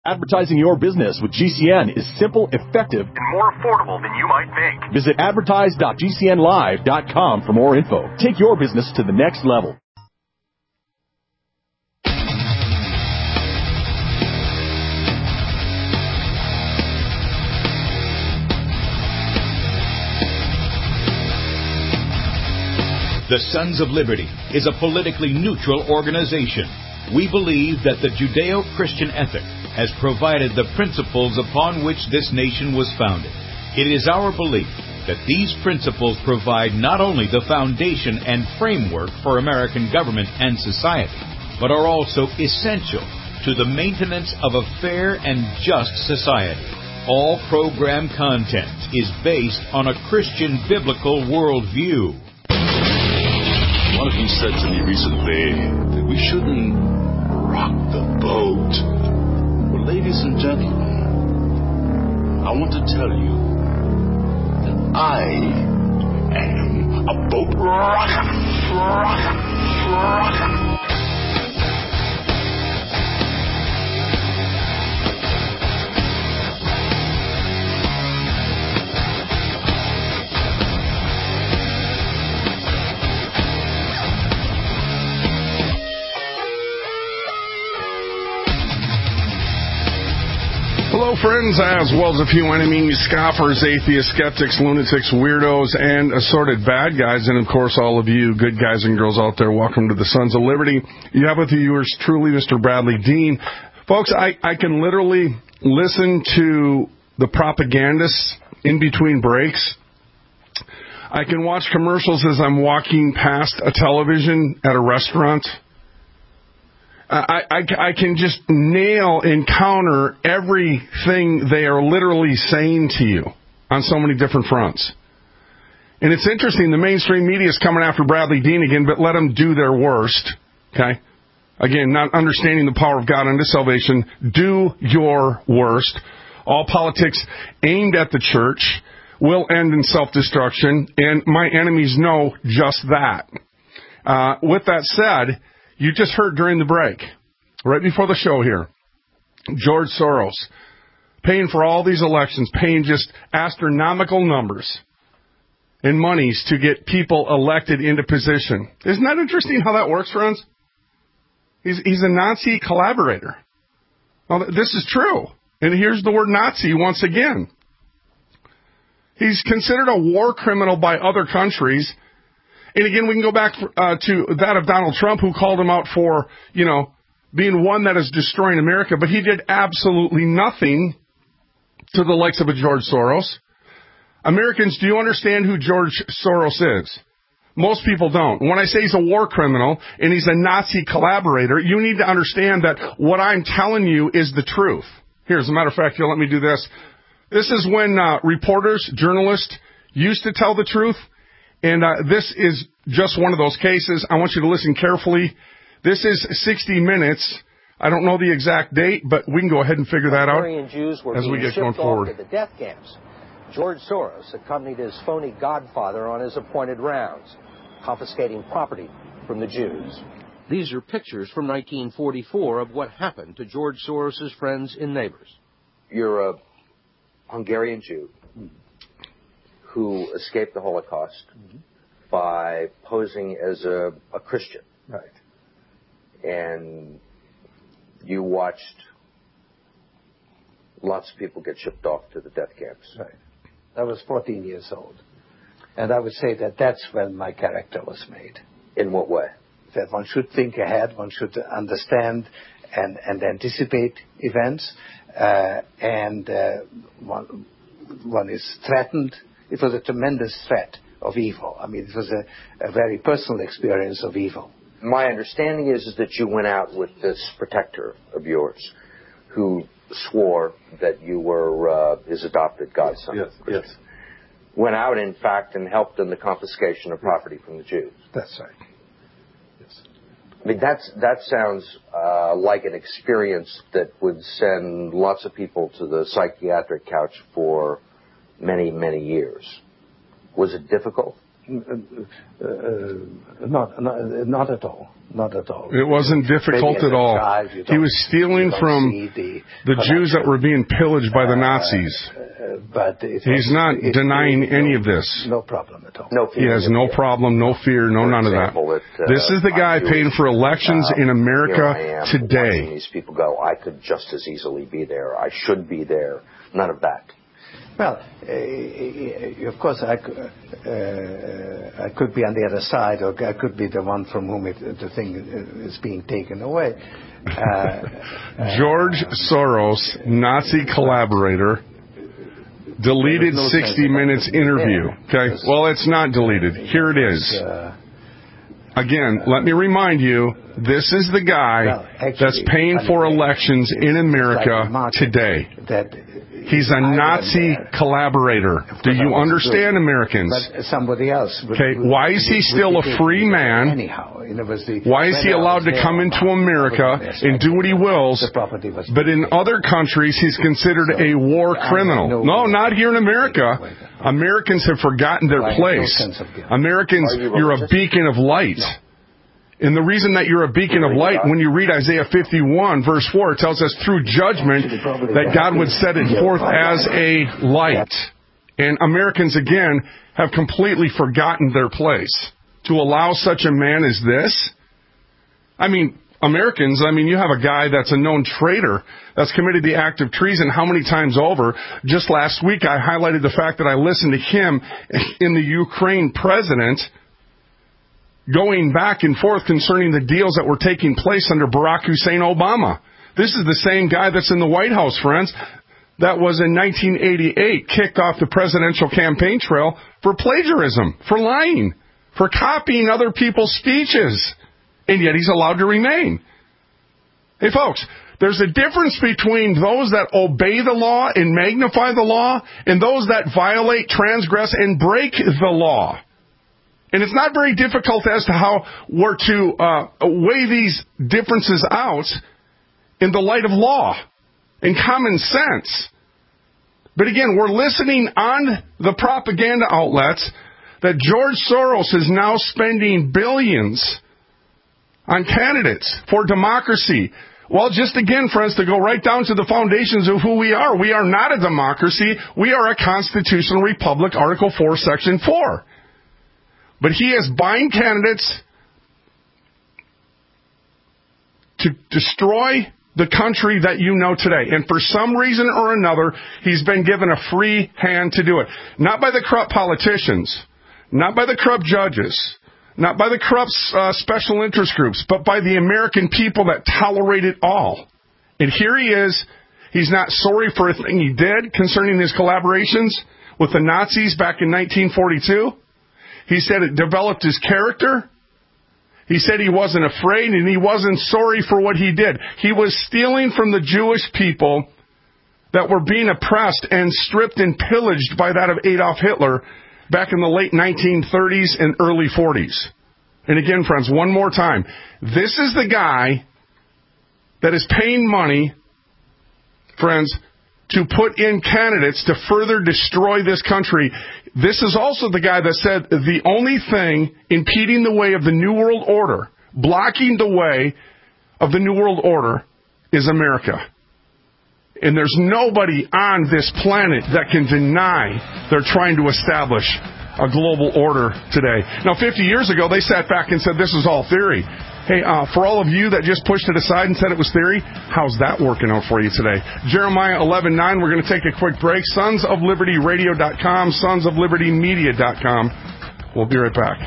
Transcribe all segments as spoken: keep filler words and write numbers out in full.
Advertising your business with G C N is simple, effective, and more affordable than you might think. Visit advertise dot g c n live dot com for more info. Take your business to the next level. The Sons of Liberty is a politically neutral organization. We believe that the Judeo-Christian ethic has provided the principles upon which this nation was founded. It is our belief that these principles provide not only the foundation and framework for American government and society, but are also essential to the maintenance of a fair and just society. All program content is based on a Christian biblical worldview. One of you said to me recently that we shouldn't rock the boat. Well, ladies and gentlemen, I want to tell you that I am a boat rocker, rocker, rocker. Hello, friends, as well as a few enemies, scoffers, atheists, skeptics, lunatics, weirdos, and assorted bad guys, and, of course, all of you good guys and girls out there. Welcome to the Sons of Liberty. You have with you yours truly, Mister Bradley Dean. Folks, I, I can literally listen to the propagandists in between breaks. I can watch commercials as I'm walking past a television at a restaurant. I, I, I can just nail and counter everything they are literally saying to you on so many different fronts. And it's interesting, the mainstream media is coming after Bradley Dean again, but let them do their worst. Okay? Again, not understanding the power of God unto salvation. Do your worst. All politics aimed at the church will end in self-destruction, and my enemies know just that. Uh, with that said, you just heard during the break, right before the show here, George Soros paying for all these elections, paying just astronomical numbers in monies to get people elected into position. Isn't that interesting how that works, friends? He's, he's a Nazi collaborator. Well, this is true. And here's the word Nazi once again. He's considered a war criminal by other countries. And again, we can go back uh, to that of Donald Trump, who called him out for, you know, being one that is destroying America. But he did absolutely nothing to the likes of a George Soros. Americans, do you understand who George Soros is? Most people don't. When I say he's a war criminal and he's a Nazi collaborator, you need to understand that what I'm telling you is the truth. Here, as a matter of fact, here, let me do this. This is when uh, reporters, journalists used to tell the truth. And uh, this is just one of those cases. I want you to listen carefully. This is sixty minutes. I don't know the exact date, but we can go ahead and figure that out Jews were as we get going off forward. To the death camps. George Soros accompanied his phony godfather on his appointed rounds, confiscating property from the Jews. These are pictures from nineteen forty-four of what happened to George Soros' friends and neighbors. You're a Hungarian Jew who escaped the Holocaust mm-hmm. by posing as a, a Christian. Right. And you watched lots of people get shipped off to the death camps. Right. I was fourteen years old. And I would say that that's when my character was made. In what way? That one should think ahead, one should understand and, and anticipate events, uh, and uh, one, one is threatened. It was a tremendous threat of evil. I mean, it was a, a very personal experience of evil. My understanding is, is that you went out with this protector of yours who swore that you were uh, his adopted godson. Yes, yes, yes. Went out, in fact, and helped in the confiscation of property from the Jews. That's right. Yes. I mean, that's, that sounds uh, like an experience that would send lots of people to the psychiatric couch for many, many years. Was it difficult? uh, not, not not at all. Not at all. It wasn't difficult at all. Child, he was stealing from the, the Jews that were being pillaged by the Nazis. Uh, but it He's was, not it, denying it, any no, of this. No problem at all. No he has no problem, no fear, no none of that. It, uh, this is the guy paying for elections uh, in America here I am today. Watching these people go, I could just as easily be there. I should be there. None of that. Well, uh, of course, I, uh, I could be on the other side, or I could be the one from whom it, the thing is being taken away. Uh, George uh, Soros, Nazi collaborator, deleted no sixty minutes interview. Okay, well, it's not deleted. Here it is. Uh, Again, let me remind you, this is the guy well, actually, that's paying for elections in America like today. That He's a Nazi collaborator. Do you understand, Americans? But somebody else. Would, okay, would, why is he still a free man? Anyhow, you know, the, why is he allowed to come into America and do what he wills, but in other countries he's considered a war criminal? No, not here in America. Americans have forgotten their place. Americans, you're a beacon of light. And the reason that you're a beacon of light, when you read Isaiah fifty-one, verse four, it tells us through judgment that God would set it forth as a light. And Americans, again, have completely forgotten their place. To allow such a man as this? I mean, Americans, I mean, you have a guy that's a known traitor that's committed the act of treason how many times over? Just last week, I highlighted the fact that I listened to him in the Ukraine president going back and forth concerning the deals that were taking place under Barack Hussein Obama. This is the same guy that's in the White House, friends, that was in nineteen eighty-eight kicked off the presidential campaign trail for plagiarism, for lying, for copying other people's speeches. And yet he's allowed to remain. Hey, folks, there's a difference between those that obey the law and magnify the law and those that violate, transgress, and break the law. And it's not very difficult as to how we're to uh, weigh these differences out in the light of law and common sense. But again, we're listening on the propaganda outlets that George Soros is now spending billions on candidates for democracy. Well, just again, friends, to go right down to the foundations of who we are. We are not a democracy. We are a constitutional republic, Article four, Section four. But he is buying candidates to destroy the country that you know today. And for some reason or another, he's been given a free hand to do it. Not by the corrupt politicians, not by the corrupt judges, not by the corrupt uh, special interest groups, but by the American people that tolerate it all. And here he is. He's not sorry for a thing he did concerning his collaborations with the Nazis back in nineteen forty-two. He said it developed his character. He said he wasn't afraid and he wasn't sorry for what he did. He was stealing from the Jewish people that were being oppressed and stripped and pillaged by that of Adolf Hitler back in the late nineteen thirties and early forties. And again, friends, one more time. This is the guy that is paying money, friends, to put in candidates to further destroy this country. This is also the guy that said the only thing impeding the way of the New World Order, blocking the way of the New World Order, is America. And there's nobody on this planet that can deny they're trying to establish a global order today. Now, fifty years ago, they sat back and said this is all theory. Hey, uh, for all of you that just pushed it aside and said it was theory, how's that working out for you today? Jeremiah eleven nine, we're going to take a quick break. sons of liberty radio dot com, sons of liberty media dot com. We'll be right back.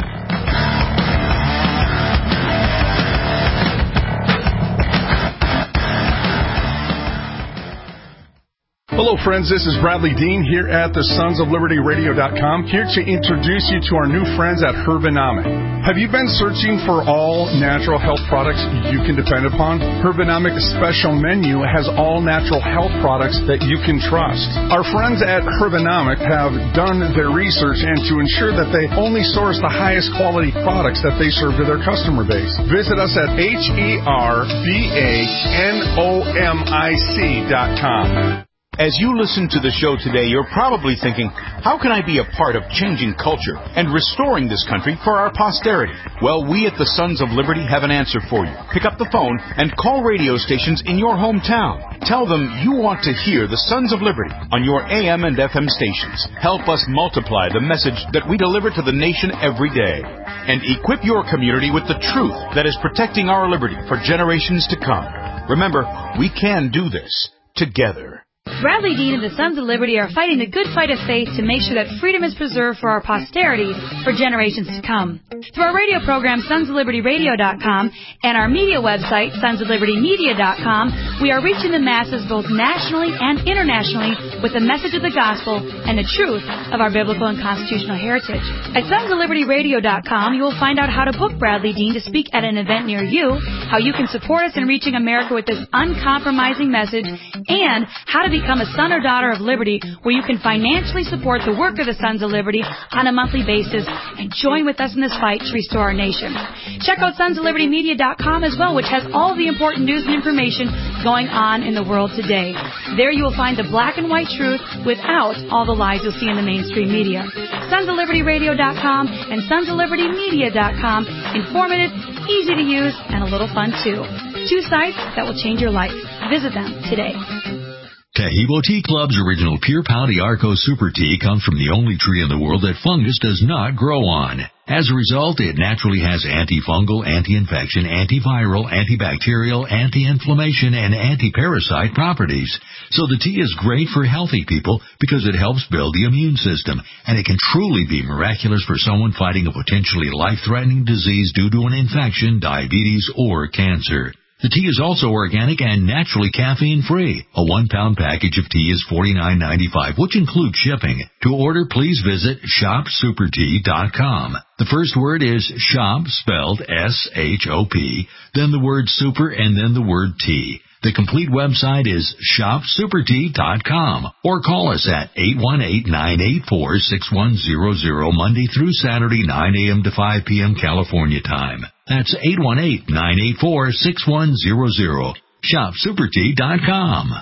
Hello, friends. This is Bradley Dean here at the sons of liberty radio dot com, here to introduce you to our new friends at Herbonomic. Have you been searching for all natural health products you can depend upon? Herbonomic's special menu has all natural health products that you can trust. Our friends at Herbonomic have done their research and to ensure that they only source the highest quality products that they serve to their customer base. Visit us at H E R B A N O M I C dot com. As you listen to the show today, you're probably thinking, how can I be a part of changing culture and restoring this country for our posterity? Well, we at the Sons of Liberty have an answer for you. Pick up the phone and call radio stations in your hometown. Tell them you want to hear the Sons of Liberty on your A M and F M stations. Help us multiply the message that we deliver to the nation every day. And equip your community with the truth that is protecting our liberty for generations to come. Remember, we can do this together. Bradley Dean and the Sons of Liberty are fighting the good fight of faith to make sure that freedom is preserved for our posterity for generations to come. Through our radio program, sons of liberty radio dot com, and our media website, sons of liberty media dot com, we are reaching the masses both nationally and internationally with the message of the gospel and the truth of our biblical and constitutional heritage. At sons of liberty radio dot com, you will find out how to book Bradley Dean to speak at an event near you, how you can support us in reaching America with this uncompromising message, and how to become a son or daughter of liberty, where you can financially support the work of the Sons of Liberty on a monthly basis and join with us in this fight to restore our nation. Check out sons of liberty media dot com as well, which has all the important news and information going on in the world today. There you will find the black and white truth without all the lies you'll see in the mainstream media. sons of liberty radio dot com and sons of liberty media dot com. Informative, easy to use, and a little fun too. Two sites that will change your life. Visit them today. Taheebo Tea Club's original Pure Pau d'Arco Super Tea comes from the only tree in the world that fungus does not grow on. As a result, it naturally has antifungal, anti-infection, antiviral, antibacterial, anti-inflammation, and anti-parasite properties. So the tea is great for healthy people because it helps build the immune system, and it can truly be miraculous for someone fighting a potentially life-threatening disease due to an infection, diabetes, or cancer. The tea is also organic and naturally caffeine-free. A one-pound package of tea is forty-nine ninety-five, which includes shipping. To order, please visit shop super tea dot com. The first word is shop, spelled S H O P, then the word super, and then the word tea. The complete website is shop super tea dot com, or call us at eight one eight, nine eight four, six one zero zero Monday through Saturday, nine a.m. to five p.m. California time. That's eight one eight, nine eight four, six one zero zero. shop super tea dot com.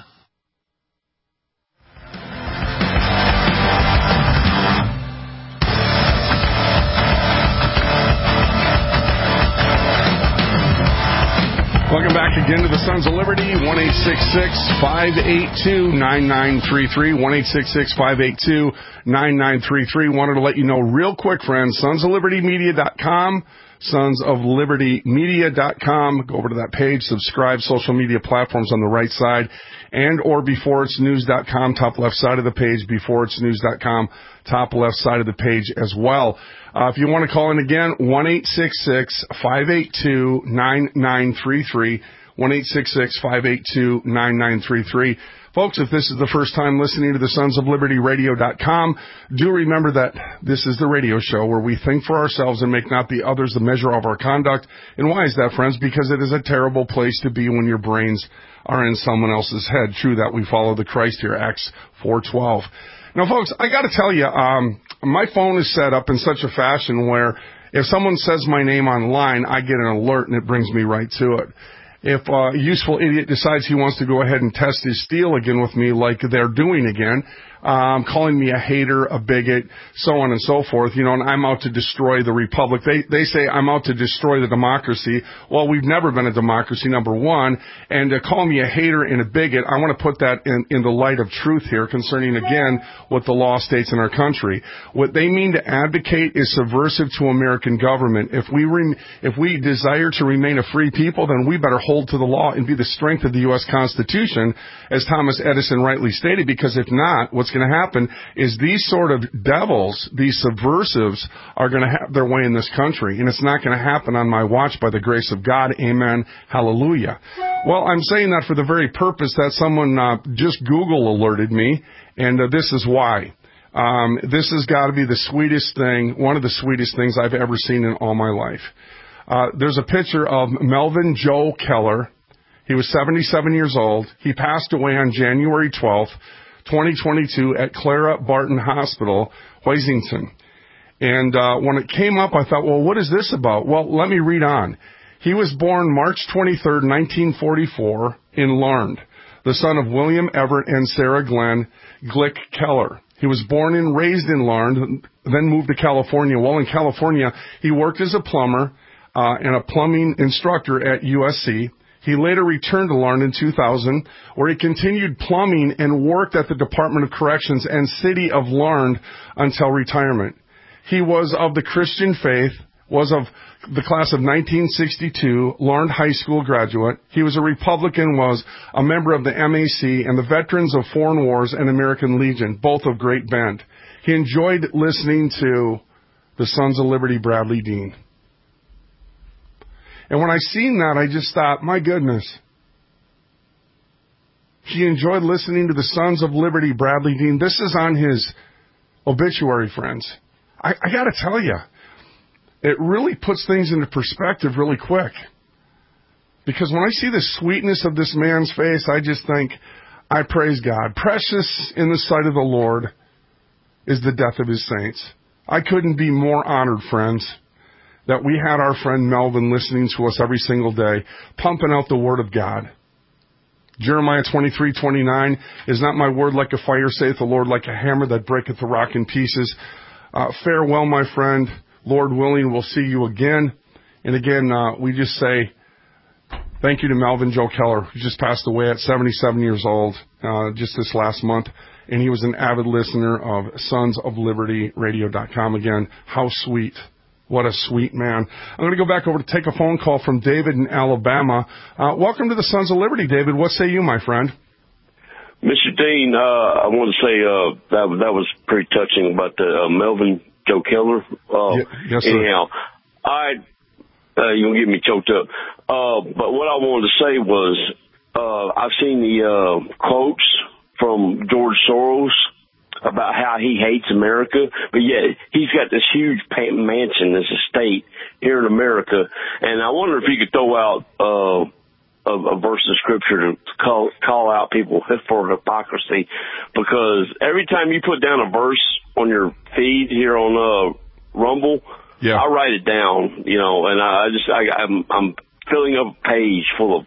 Welcome back again to the Sons of Liberty, one eight six six, five eight two, nine nine three three, one eight six six, five eight two, nine nine three three. Wanted to let you know real quick, friends, sons of liberty media dot com, sons of liberty media dot com. Go over to that page, subscribe, social media platforms on the right side, and or before it's news dot com, top left side of the page, before it's news dot com, top left side of the page as well. Uh, if you want to call in again, one eight six six, five eight two, nine nine three three, one eight six six, five eight two, nine nine three three. Folks, if this is the first time listening to the sons of liberty radio dot com, do remember that this is the radio show where we think for ourselves and make not the others the measure of our conduct. And why is that, friends? Because it is a terrible place to be when your brains are in someone else's head. True that we follow the Christ here, Acts four twelve. Now, folks, I got to tell you, um, my phone is set up in such a fashion where if someone says my name online, I get an alert and it brings me right to it. If a useful idiot decides he wants to go ahead and test his steel again with me like they're doing again, um, calling me a hater, a bigot, so on and so forth, you know, and I'm out to destroy the republic. They they say I'm out to destroy the democracy. Well, we've never been a democracy, number one, and to call me a hater and a bigot, I want to put that in, in the light of truth here concerning, again, what the law states in our country. What they mean to advocate is subversive to American government. If we re, if we desire to remain a free people, then we better hold to the law and be the strength of the U S Constitution, as Thomas Edison rightly stated, because if not, what's going to happen is these sort of devils, these subversives, are going to have their way in this country, and it's not going to happen on my watch by the grace of God. Amen. Hallelujah. Well, I'm saying that for the very purpose that someone uh, just Google alerted me, and uh, this is why. Um, this has got to be the sweetest thing, one of the sweetest things I've ever seen in all my life. Uh, there's a picture of Melvin Joe Keller. He was seventy-seven years old. He passed away on January twelfth, twenty twenty-two at Clara Barton Hospital, Washington. And uh, when it came up, I thought, well, what is this about? Well, let me read on. He was born March twenty-third, nineteen forty-four in Larned. the son of William Everett and Sarah Glenn Glick Keller. He was born and raised in Larned, then moved to California. While in California, he worked as a plumber uh, and a plumbing instructor at U S C. He later returned to Larned in two thousand, where he continued plumbing and worked at the Department of Corrections and City of Larned until retirement. He was of the Christian faith, was of the class of nineteen sixty-two, Larned High School graduate. He was a Republican, was a member of the M A C and the Veterans of Foreign Wars and American Legion, both of great bent. He enjoyed listening to the Sons of Liberty, Bradley Dean. And when I seen that, I just thought, my goodness. He enjoyed listening to the Sons of Liberty, Bradley Dean. This is on his obituary, friends. I, I got to tell you, it really puts things into perspective really quick. Because when I see the sweetness of this man's face, I just think, I praise God. Precious in the sight of the Lord is the death of his saints. I couldn't be more honored, friends, that we had our friend Melvin listening to us every single day, pumping out the Word of God. Jeremiah twenty-three twenty-nine, is not my word like a fire, saith the Lord, like a hammer that breaketh the rock in pieces. Uh, farewell, my friend. Lord willing, we'll see you again. And again, uh, we just say thank you to Melvin Joe Keller, who just passed away at seventy-seven years old, uh, just this last month. And he was an avid listener of Sons of Liberty Radio dot com. Again, how sweet. What a sweet man. I'm going to go back over to take a phone call from David in Alabama. Uh, welcome to the Sons of Liberty, David. What say you, my friend? Mister Dean, uh, I want to say uh, that, that was pretty touching about the uh, Melvin Joe Keller. Uh, y- yes, sir. Anyhow, I, uh, you're going to get me choked up. Uh, but what I wanted to say was uh, I've seen the uh, quotes from George Soros about how he hates America, but yet he's got this huge mansion, this estate here in America. And I wonder if you could throw out uh, a, a verse of scripture to call, call out people for hypocrisy, because every time you put down a verse on your feed here on uh, Rumble, yeah. I write it down, you know, and I just I, I'm, I'm filling up a page full of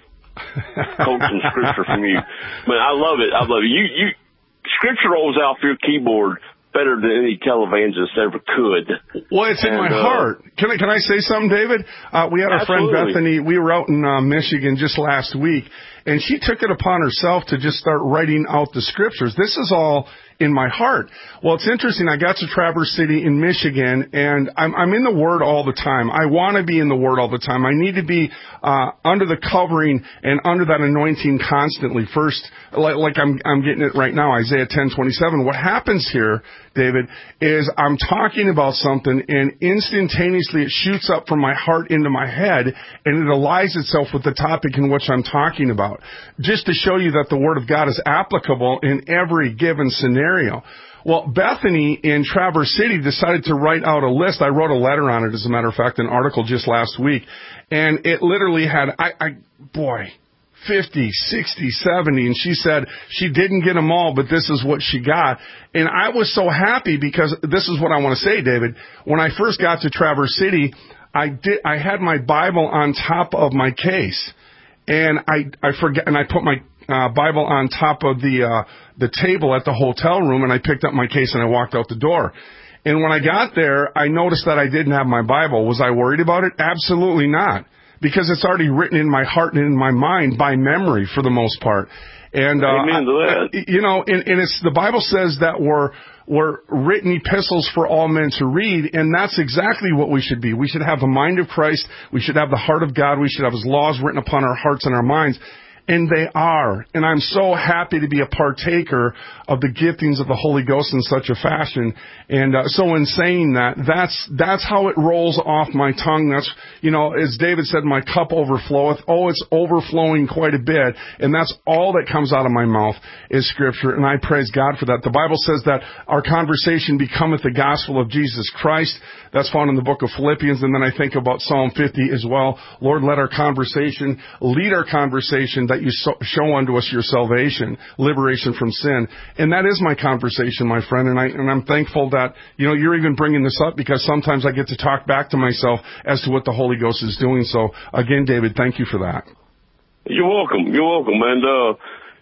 quotes and scripture from you. But I love it. I love it. You you. Scripture rolls out through your keyboard better than any televangelist ever could. Well, it's in and, my uh, heart. Can I, can I say something, David? Uh, we had our absolutely. friend Bethany. We were out in uh, Michigan just last week, and she took it upon herself to just start writing out the scriptures. This is all in my heart. Well, it's interesting. I got to Traverse City in Michigan, and I'm, I'm in the Word all the time. I want to be in the Word all the time. I need to be uh, under the covering and under that anointing constantly. First, like, like I'm, I'm getting it right now, Isaiah ten twenty-seven. What happens here, David, is I'm talking about something, and instantaneously it shoots up from my heart into my head, and it aligns itself with the topic in which I'm talking about, just to show you that the Word of God is applicable in every given scenario. Well, Bethany in Traverse City decided to write out a list. I wrote a letter on it, as a matter of fact, an article just last week, and it literally had, I, I boy, fifty, sixty, seventy, and she said she didn't get them all, but this is what she got. And I was so happy, because this is what I want to say, David. When I first got to Traverse City, I did, I had my Bible on top of my case, and I, I forget, and I put my uh, Bible on top of the, uh, the table at the hotel room, and I picked up my case and I walked out the door. And when I got there, I noticed that I didn't have my Bible. Was I worried about it? Absolutely not. Because it's already written in my heart and in my mind by memory for the most part. And, uh, Amen to that. I, you know, and, and it's, the Bible says that we're, we're written epistles for all men to read, and that's exactly what we should be. We should have the mind of Christ. We should have the heart of God. We should have His laws written upon our hearts and our minds. And they are. And I'm so happy to be a partaker of the giftings of the Holy Ghost in such a fashion. And uh, so in saying that, that's that's how it rolls off my tongue. That's, you know, as David said, my cup overfloweth. Oh, it's overflowing quite a bit. And that's all that comes out of my mouth is Scripture. And I praise God for that. The Bible says that our conversation becometh the gospel of Jesus Christ. That's found in the book of Philippians. And then I think about Psalm fifty as well. Lord, let our conversation lead our conversation, that you so, show unto us your salvation, liberation from sin. And that is my conversation, my friend. And, I, and I'm thankful that, you know, you're even bringing this up, because sometimes I get to talk back to myself as to what the Holy Ghost is doing. So, again, David, thank you for that. You're welcome. You're welcome. And, uh,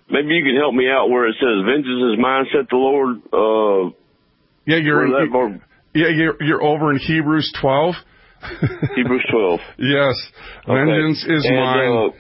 maybe you can help me out where it says, vengeance is mine, said the Lord. Uh, yeah, you're, that, or, yeah, you're, you're over in Hebrews twelve. Hebrews twelve. Yes. Okay. Vengeance is and, mine. Uh,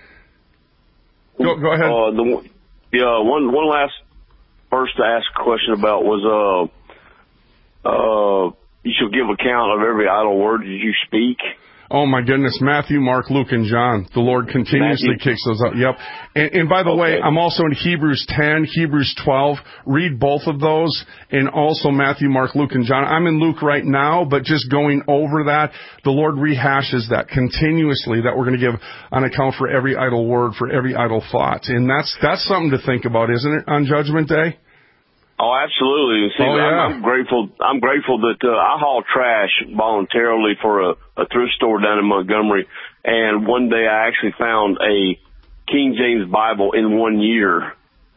go, go ahead. Uh, the, yeah, one, one last verse to ask a question about was, uh, uh, you shall give account of every idle word that you speak. Oh, my goodness. Matthew, Mark, Luke, and John. The Lord continuously Matthew. kicks those out. Yep. And, and by the okay. way, I'm also in Hebrews ten, Hebrews twelve. Read both of those. And also Matthew, Mark, Luke, and John. I'm in Luke right now, but just going over that, the Lord rehashes that continuously, that we're going to give an account for every idle word, for every idle thought. And that's, that's something to think about, isn't it, on Judgment Day? Oh, absolutely. See, oh, yeah. I'm, I'm grateful. I'm grateful that uh, I haul trash voluntarily for a, a thrift store down in Montgomery, and one day I actually found a King James Bible in one year,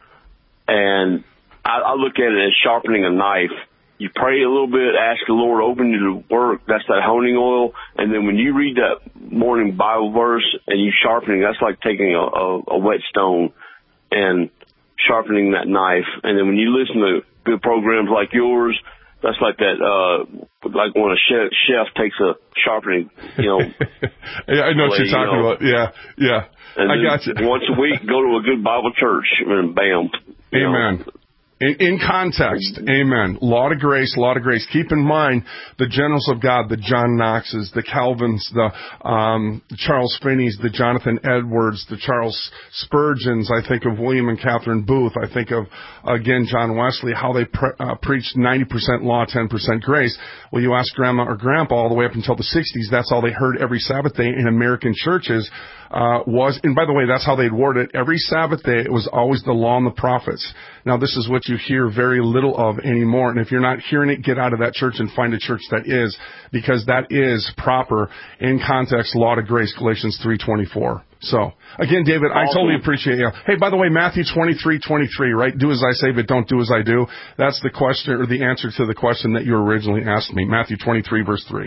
and I, I look at it as sharpening a knife. You pray a little bit, ask the Lord, open you to work. That's that honing oil, and then when you read that morning Bible verse and you sharpening, that's like taking a, a, a whetstone and sharpening that knife. And then when you listen to good programs like yours, that's like that, uh, like when a chef, chef takes a sharpening, you know. yeah, I know what play, you're talking you know. about. Yeah, yeah. And I got you. Once a week, go to a good Bible church, and bam. Amen. Know. In, in context, amen. Lot of grace, lot of grace. Keep in mind the generals of God, the John Knoxes, the Calvins, the um, Charles Finney's, the Jonathan Edwards, the Charles Spurgeons. I think of William and Catherine Booth. I think of, again, John Wesley, how they pre- uh, preached ninety percent law, ten percent grace. Well, you ask Grandma or Grandpa all the way up until the sixties, that's all they heard every Sabbath day in American churches. Uh, was, and by the way, that's how they'd word it. Every Sabbath day, it was always the law and the prophets. Now, this is what you hear very little of anymore. And if you're not hearing it, get out of that church and find a church that is, because that is proper in context, law to grace, Galatians three twenty-four. So, again, David, I totally appreciate you. Hey, by the way, Matthew twenty-three twenty-three, right? Do as I say, but don't do as I do. That's the question, or the answer to the question that you originally asked me. Matthew twenty-three, verse three.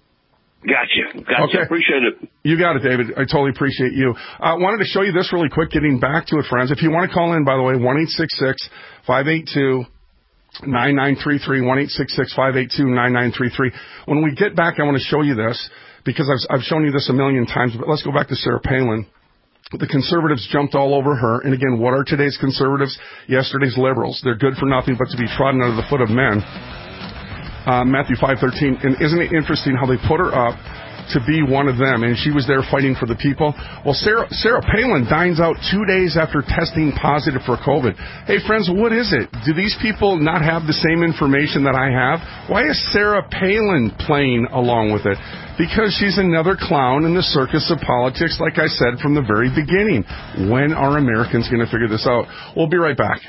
Gotcha. Gotcha. Okay. Appreciate it. You got it, David. I totally appreciate you. I uh, wanted to show you this really quick, getting back to it, friends. If you want to call in, by the way, one eight six six, five eight two, nine nine three three, one eight six six, five eight two, nine nine three three. When we get back, I want to show you this, because I've, I've shown you this a million times, but let's go back to Sarah Palin. The conservatives jumped all over her. And again, what are today's conservatives? Yesterday's liberals. They're good for nothing but to be trodden under the foot of men. Uh, Matthew five thirteen, and isn't it interesting how they put her up to be one of them, and she was there fighting for the people? Well, Sarah, Sarah Palin dines out two days after testing positive for COVID. Hey, friends, what is it? Do these people not have the same information that I have? Why is Sarah Palin playing along with it? Because she's another clown in the circus of politics, like I said from the very beginning. When are Americans going to figure this out? We'll be right back.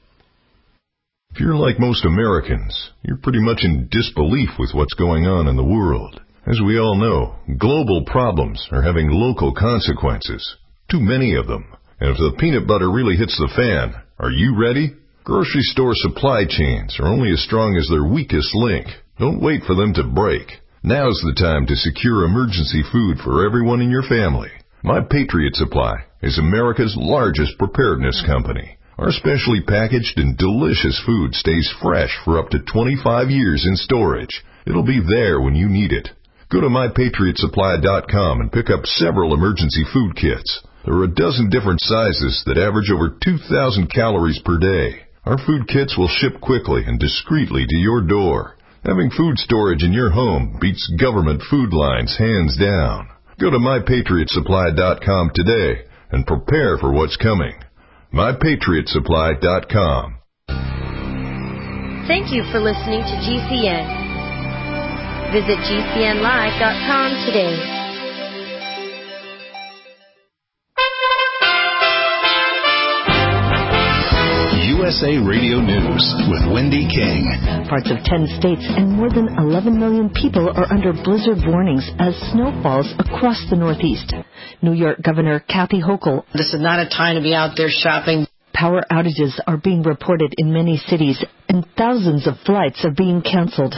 If you're like most Americans, you're pretty much in disbelief with what's going on in the world. As we all know, global problems are having local consequences. Too many of them. And if the peanut butter really hits the fan, are you ready? Grocery store supply chains are only as strong as their weakest link. Don't wait for them to break. Now's the time to secure emergency food for everyone in your family. My Patriot Supply is America's largest preparedness company. Our specially packaged and delicious food stays fresh for up to twenty-five years in storage. It'll be there when you need it. Go to my patriot supply dot com and pick up several emergency food kits. There are a dozen different sizes that average over two thousand calories per day. Our food kits will ship quickly and discreetly to your door. Having food storage in your home beats government food lines hands down. Go to my patriot supply dot com today and prepare for what's coming. my patriot supply dot com. Thank you for listening to G C N. Visit G C N live dot com today. U S A Radio News with Wendy King. Parts of ten states and more than eleven million people are under blizzard warnings as snow falls across the Northeast. New York Governor Kathy Hochul. This is not a time to be out there shopping. Power outages are being reported in many cities, and thousands of flights are being canceled.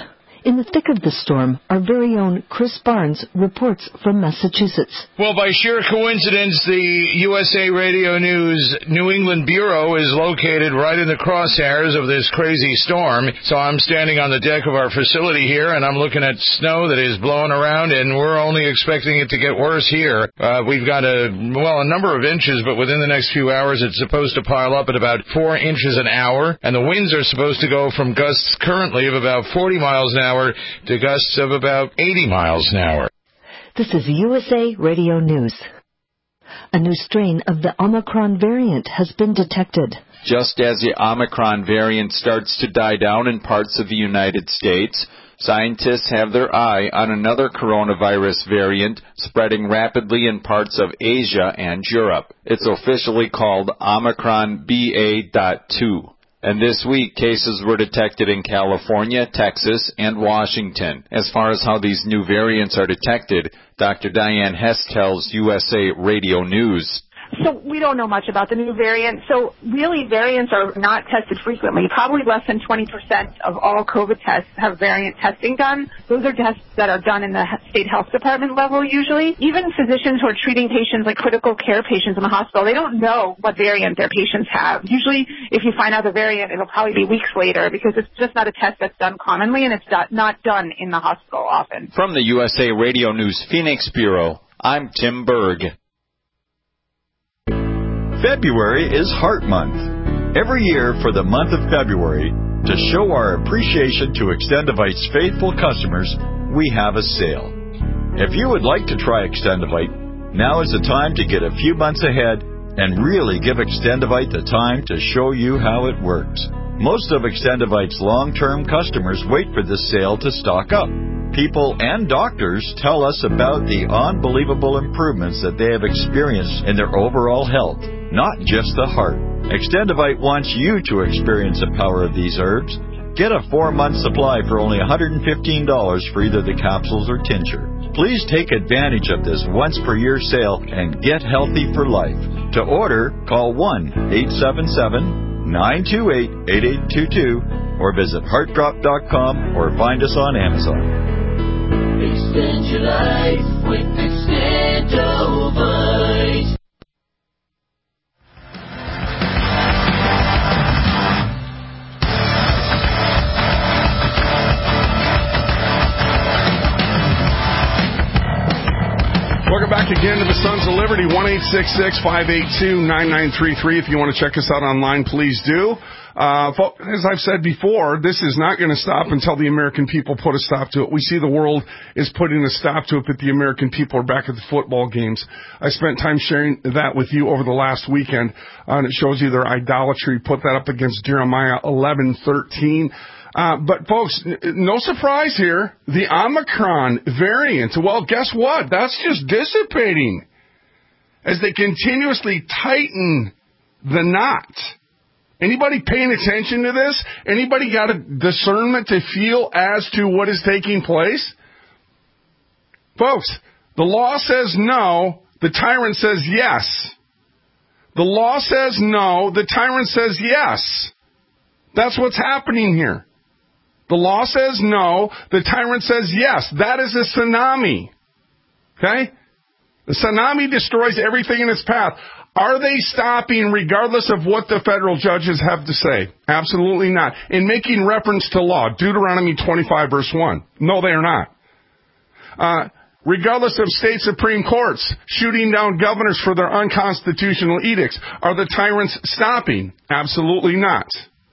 In the thick of the storm, our very own Chris Barnes reports from Massachusetts. Well, by sheer coincidence, the U S A Radio News New England Bureau is located right in the crosshairs of this crazy storm. So I'm standing on the deck of our facility here, and I'm looking at snow that is blowing around, and we're only expecting it to get worse here. Uh, we've got a, well, a number of inches, but within the next few hours, it's supposed to pile up at about four inches an hour, and the winds are supposed to go from gusts currently of about forty miles an hour to gusts of about eighty miles an hour. This is U S A Radio News. A new strain of the Omicron variant has been detected. Just as the Omicron variant starts to die down in parts of the United States, scientists have their eye on another coronavirus variant spreading rapidly in parts of Asia and Europe. It's officially called Omicron B A two. And this week, cases were detected in California, Texas, and Washington. As far as how these new variants are detected, Doctor Diane Hess tells U S A Radio News. So we don't know much about the new variant. So really, variants are not tested frequently. Probably less than twenty percent of all COVID tests have variant testing done. Those are tests that are done in the state health department level usually. Even physicians who are treating patients like critical care patients in the hospital, they don't know what variant their patients have. Usually, if you find out the variant, it'll probably be weeks later because it's just not a test that's done commonly, and it's not done in the hospital often. From the U S A Radio News Phoenix Bureau, I'm Tim Berg. February is Heart Month. Every year for the month of February, to show our appreciation to Extendivite's faithful customers, we have a sale. If you would like to try Extendivite, now is the time to get a few months ahead and really give Extendivite the time to show you how it works. Most of Extendivite's long-term customers wait for this sale to stock up. People and doctors tell us about the unbelievable improvements that they have experienced in their overall health, not just the heart. Extendivite wants you to experience the power of these herbs. Get a four-month supply for only one hundred fifteen dollars for either the capsules or tincture. Please take advantage of this once-per-year sale and get healthy for life. To order, call one eight seven seven, nine two eight, eight eight two two or visit heart drop dot com or find us on Amazon. Extend your life with Extendivite. Welcome back again to the Sons of Liberty, one eight six six, five eight two, nine nine three three. If you want to check us out online, please do. Uh, as I've said before, this is not going to stop until the American people put a stop to it. We see the world is putting a stop to it, but the American people are back at the football games. I spent time sharing that with you over the last weekend, uh, and it shows you their idolatry. Put that up against Jeremiah eleven thirteen. Uh, but folks, no surprise here. The Omicron variant, well, guess what? That's just dissipating as they continuously tighten the knot. Anybody paying attention to this? Anybody got a discernment to feel as to what is taking place? Folks, the law says no, the tyrant says yes. The law says no, the tyrant says yes. That's what's happening here. The law says no, the tyrant says yes. That is a tsunami. Okay? The tsunami destroys everything in its path. Are they stopping regardless of what the federal judges have to say? Absolutely not. In making reference to law, Deuteronomy twenty-five, verse one. No, they are not. Uh, regardless of state supreme courts shooting down governors for their unconstitutional edicts, are the tyrants stopping? Absolutely not.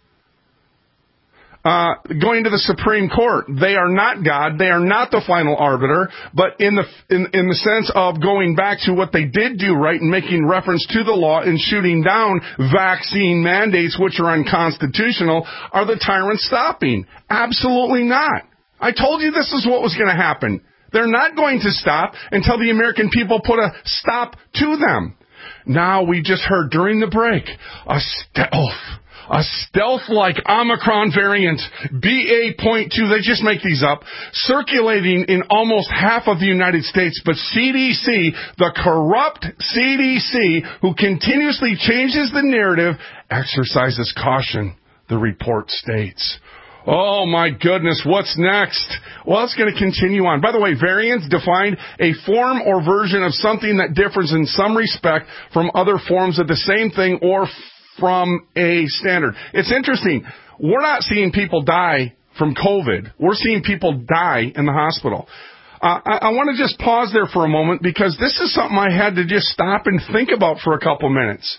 Uh, going to the Supreme Court, they are not God, they are not the final arbiter, but in the in, in the sense of going back to what they did do right and making reference to the law and shooting down vaccine mandates which are unconstitutional, are the tyrants stopping? Absolutely not. I told you this is what was going to happen. They're not going to stop until the American people put a stop to them. Now, we just heard during the break, a stealth. A stealth-like Omicron variant, B A point two, they just make these up, circulating in almost half of the United States. But C D C, the corrupt C D C, who continuously changes the narrative, exercises caution, the report states. Oh, my goodness, what's next? Well, it's going to continue on. By the way, variants define a form or version of something that differs in some respect from other forms of the same thing or from a standard. It's interesting. We're not seeing people die from COVID. We're seeing people die in the hospital. Uh, I, I want to just pause there for a moment because this is something I had to just stop and think about for a couple minutes.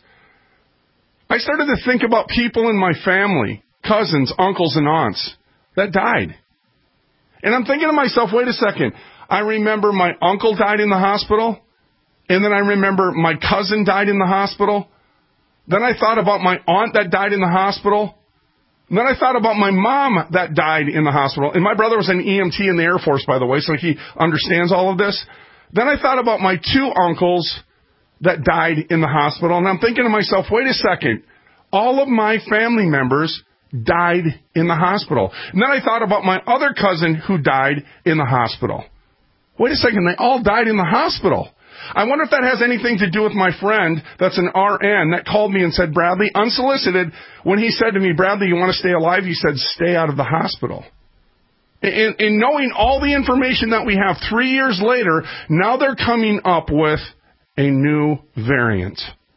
I started to think about people in my family, cousins, uncles, and aunts that died. And I'm thinking to myself, wait a second. I remember my uncle died in the hospital, and then I remember my cousin died in the hospital. Then I thought about my aunt that died in the hospital. And then I thought about my mom that died in the hospital. And my brother was an E M T in the Air Force, by the way, so he understands all of this. Then I thought about my two uncles that died in the hospital. And I'm thinking to myself, wait a second. All of my family members died in the hospital. And then I thought about my other cousin who died in the hospital. Wait a second, they all died in the hospital. I wonder if that has anything to do with my friend that's an R N that called me and said, Bradley, unsolicited, when he said to me, Bradley, you want to stay alive? He said, stay out of the hospital. In, in knowing all the information that we have three years later, now they're coming up with a new variant.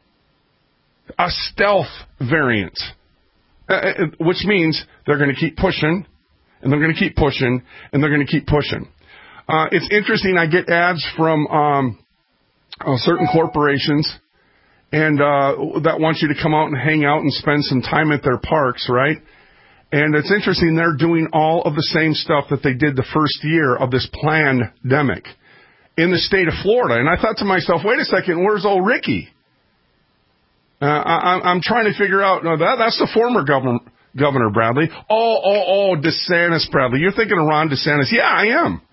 A stealth variant. Uh, which means they're going to keep pushing, and they're going to keep pushing, and they're going to keep pushing. Uh, it's interesting, I get ads from um, uh, certain corporations and uh, that want you to come out and hang out and spend some time at their parks, right? And it's interesting, they're doing all of the same stuff that they did the first year of this pandemic in the state of Florida. And I thought to myself, wait a second, where's old Ricky? Uh, I, I'm trying to figure out, no, that, that's the former governor, Governor Bradley. Oh, oh, oh, DeSantis, Bradley. You're thinking of Ron DeSantis. Yeah, I am.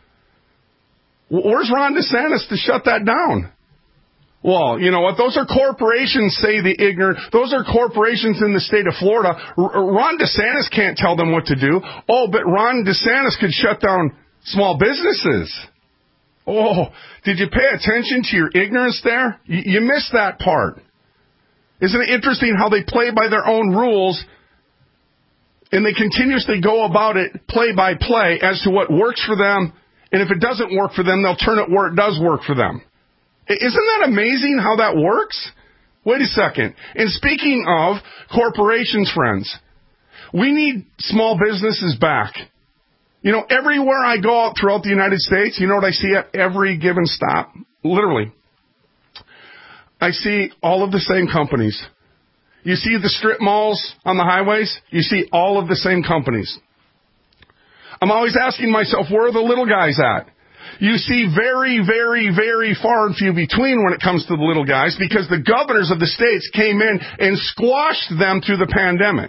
Where's Ron DeSantis to shut that down? Well, you know what? Those are corporations, say the ignorant. Those are corporations in the state of Florida. R- Ron DeSantis can't tell them what to do. Oh, but Ron DeSantis could shut down small businesses. Oh, did you pay attention to your ignorance there? You, you missed that part. Isn't it interesting how they play by their own rules and they continuously go about it play by play as to what works for them, and if it doesn't work for them, they'll turn it where it does work for them. Isn't that amazing how that works? Wait a second. And speaking of corporations, friends, we need small businesses back. You know, everywhere I go out throughout the United States, you know what I see at every given stop? Literally. I see all of the same companies. You see the strip malls on the highways, you see all of the same companies. I'm always asking myself, where are the little guys at? You see very, very, very far and few between when it comes to the little guys because the governors of the states came in and squashed them through the pandemic.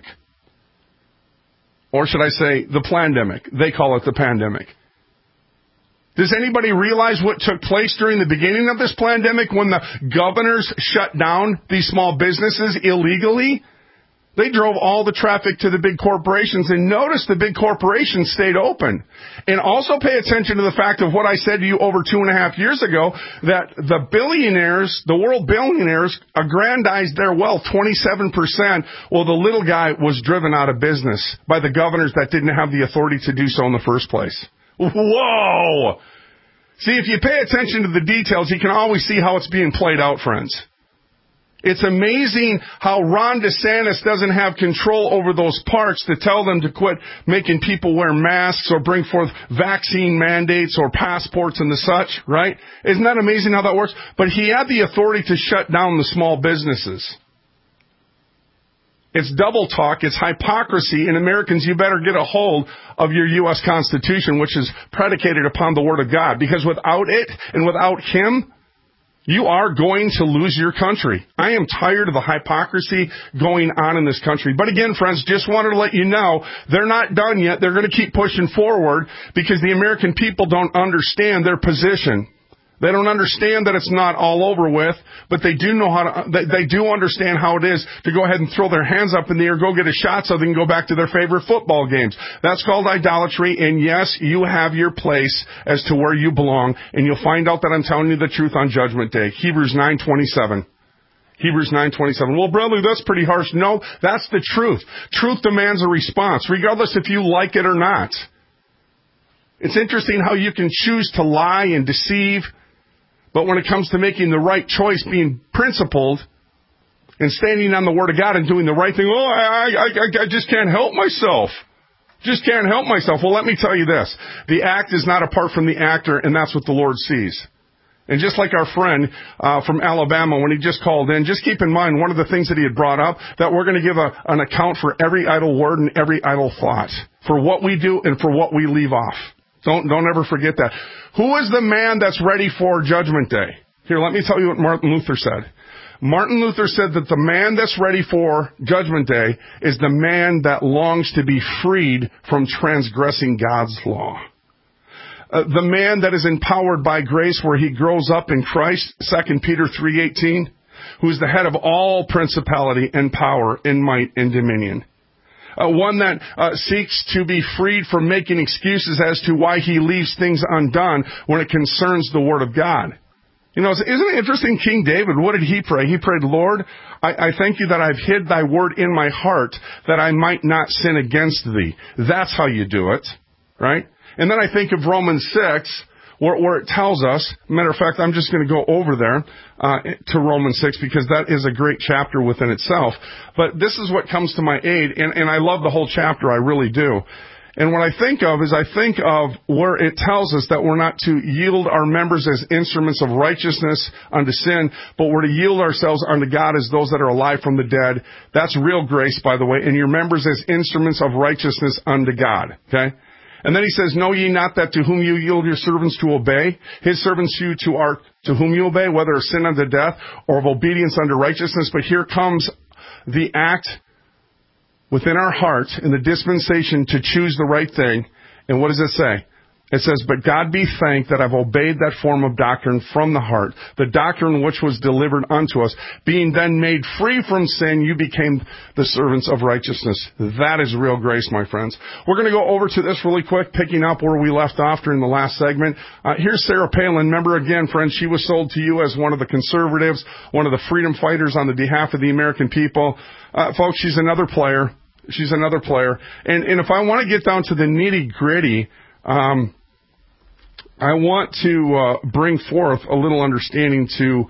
Or should I say the plandemic? They call it the pandemic. Does anybody realize what took place during the beginning of this pandemic when the governors shut down these small businesses illegally? They drove all the traffic to the big corporations, and notice the big corporations stayed open. And also pay attention to the fact of what I said to you over two and a half years ago, that the billionaires, the world billionaires, aggrandized their wealth twenty-seven percent, while the little guy was driven out of business by the governors that didn't have the authority to do so in the first place. Whoa! See, if you pay attention to the details, you can always see how it's being played out, friends. It's amazing how Ron DeSantis doesn't have control over those parks to tell them to quit making people wear masks or bring forth vaccine mandates or passports and the such, right? Isn't that amazing how that works? But he had the authority to shut down the small businesses. It's double talk, it's hypocrisy, and Americans, you better get a hold of your U S Constitution, which is predicated upon the Word of God, because without it and without Him, you are going to lose your country. I am tired of the hypocrisy going on in this country. But again, friends, just wanted to let you know, they're not done yet. They're going to keep pushing forward because the American people don't understand their position. They don't understand that it's not all over with, but they do know how to, they, they do understand how it is to go ahead and throw their hands up in the air, go get a shot so they can go back to their favorite football games. That's called idolatry, and yes, you have your place as to where you belong, and you'll find out that I'm telling you the truth on Judgment Day. Hebrews nine twenty-seven. Hebrews nine twenty-seven. Well, brother, that's pretty harsh. No, that's the truth. Truth demands a response, regardless if you like it or not. It's interesting how you can choose to lie and deceive, but when it comes to making the right choice, being principled, and standing on the Word of God and doing the right thing, oh, I, I, I just can't help myself. Just can't help myself. Well, let me tell you this. The act is not apart from the actor, and that's what the Lord sees. And just like our friend uh, from Alabama, when he just called in, just keep in mind one of the things that he had brought up, that we're going to give a, an account for every idle word and every idle thought, for what we do and for what we leave off. Don't don't ever forget that. Who is the man that's ready for Judgment Day? Here, let me tell you what Martin Luther said. Martin Luther said that the man that's ready for Judgment Day is the man that longs to be freed from transgressing God's law. Uh, the man that is empowered by grace where he grows up in Christ, Second Peter three eighteen, who is the head of all principality and power and might and dominion. Uh, one that uh, seeks to be freed from making excuses as to why he leaves things undone when it concerns the Word of God. You know, isn't it interesting? King David, what did he pray? He prayed, Lord, I, I thank you that I've hid thy word in my heart that I might not sin against thee. That's how you do it, right? And then I think of Romans six, where, where it tells us, matter of fact, I'm just going to go over there uh, to Romans six because that is a great chapter within itself. But this is what comes to my aid, and, and I love the whole chapter, I really do. And what I think of is I think of where it tells us that we're not to yield our members as instruments of righteousness unto sin, but we're to yield ourselves unto God as those that are alive from the dead. That's real grace, by the way, and your members as instruments of righteousness unto God, okay? And then he says, know ye not that to whom you yield your servants to obey, his servants you to are to whom you obey, whether of sin unto death or of obedience unto righteousness. But here comes the act within our heart in the dispensation to choose the right thing. And what does it say? It says, but God be thanked that I've obeyed that form of doctrine from the heart, the doctrine which was delivered unto us. Being then made free from sin, you became the servants of righteousness. That is real grace, my friends. We're going to go over to this really quick, picking up where we left off during the last segment. Uh, here's Sarah Palin. Remember again, friends, she was sold to you as one of the conservatives, one of the freedom fighters on the behalf of the American people. Uh, folks, she's another player. She's another player. And, and if I want to get down to the nitty-gritty, um, I want to uh, bring forth a little understanding to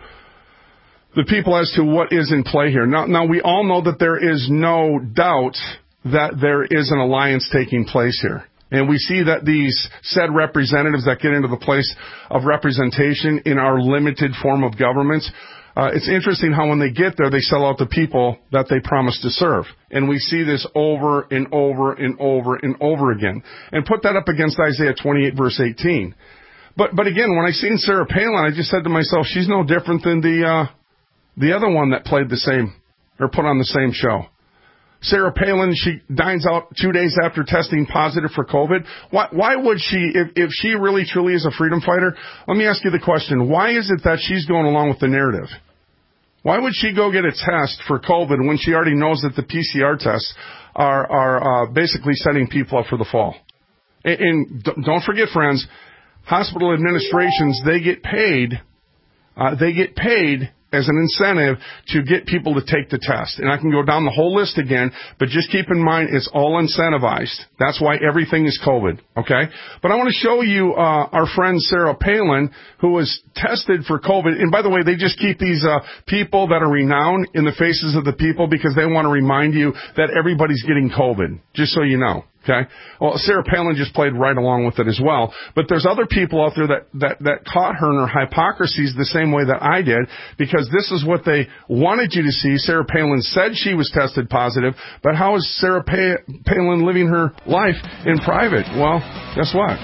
the people as to what is in play here. Now, now, we all know that there is no doubt that there is an alliance taking place here. And we see that these said representatives that get into the place of representation in our limited form of governments, Uh, it's interesting how when they get there, they sell out the people that they promise to serve. And we see this over and over and over and over again. And put that up against Isaiah twenty-eight, verse eighteen. But but again, when I seen Sarah Palin, I just said to myself, she's no different than the uh, the other one that played the same, or put on the same show. Sarah Palin, she dines out two days after testing positive for COVID. Why, why would she, if, if she really truly is a freedom fighter, let me ask you the question, why is it that she's going along with the narrative? Why would she go get a test for COVID when she already knows that the P C R tests are, are uh, basically setting people up for the fall? And, and don't forget, friends, hospital administrations, they get paid, uh, they get paid as an incentive to get people to take the test. And I can go down the whole list again, but just keep in mind it's all incentivized. That's why everything is COVID, okay? But I want to show you uh, our friend Sarah Palin, who was tested for COVID. And by the way, they just keep these uh, people that are renowned in the faces of the people because they want to remind you that everybody's getting COVID, just so you know. Okay. Well, Sarah Palin just played right along with it as well. But there's other people out there that, that, that caught her in her hypocrisies the same way that I did, because this is what they wanted you to see. Sarah Palin said she was tested positive, but how is Sarah Palin living her life in private? Well, guess what?